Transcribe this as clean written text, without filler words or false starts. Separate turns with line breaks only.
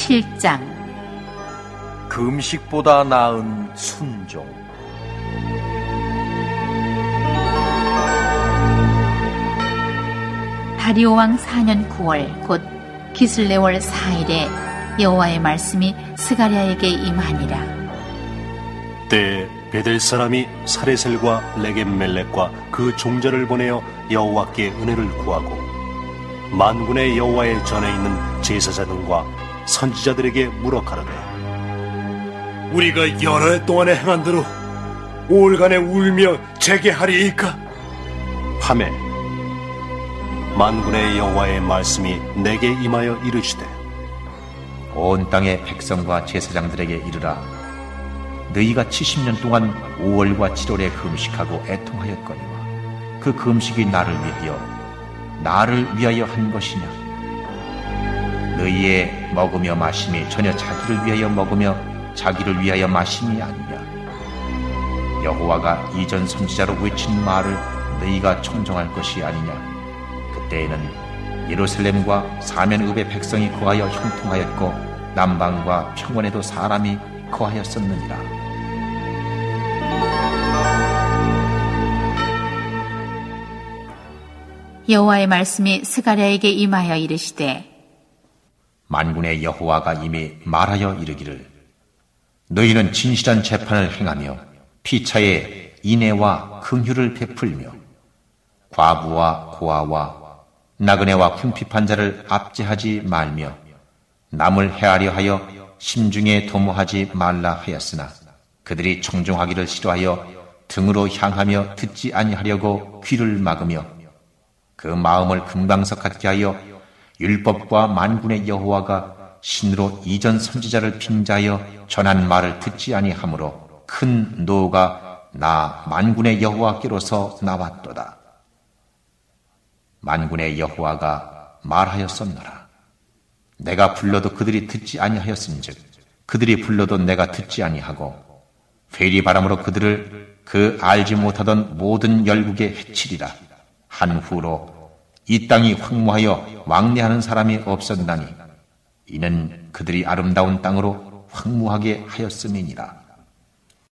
7장
금식보다 나은 순종.
다리오 왕 4년 9월 곧 기슬레월 4일에 여호와의 말씀이 스가랴에게 임하니라.
때에 베델 사람이 사레셀과 레겜멜렉과 그 종자를 보내어 여호와께 은혜를 구하고 만군의 여호와의 전에 있는 제사장들과 선지자들에게 물어 가로되,
우리가 여러 해 동안에 행한 대로 5일간에 울며 재개하리이까?
하매 만군의 여호와의 말씀이 내게 임하여 이르시되,
온 땅의 백성과 제사장들에게 이르라. 너희가 70년 동안 5월과 7월에 금식하고 애통하였거니와 그 금식이 나를 위하여 한 것이냐? 너희의 먹으며 마심이 전혀 자기를 위하여 먹으며 자기를 위하여 마심이 아니냐? 여호와가 이전 선지자로 외친 말을 너희가 청종할 것이 아니냐? 그때에는 예루살렘과 사면읍의 백성이 거하여 형통하였고 남방과 평원에도 사람이 거하였었느니라.
여호와의 말씀이 스가랴에게 임하여 이르시되,
만군의 여호와가 이미 말하여 이르기를, 너희는 진실한 재판을 행하며 피차에 인애와 긍휼을 베풀며 과부와 고아와 나그네와 궁핍한 자를 압제하지 말며 남을 해하려 하여 심중에 도모하지 말라 하였으나 그들이 청종하기를 싫어하여 등으로 향하며 듣지 아니하려고 귀를 막으며 그 마음을 금강석 같게 하여 율법과 만군의 여호와가 신으로 이전 선지자를 빙자하여 전한 말을 듣지 아니하므로 큰 노가 나 만군의 여호와께로서 나왔도다. 만군의 여호와가 말하였었노라. 내가 불러도 그들이 듣지 아니하였은즉 그들이 불러도 내가 듣지 아니하고 회리바람으로 그들을 그 알지 못하던 모든 열국에 해치리라. 한 후로 이 땅이 황무하여 왕래하는 사람이 없었나니 이는 그들이 아름다운 땅으로 황무하게 하였음이니라.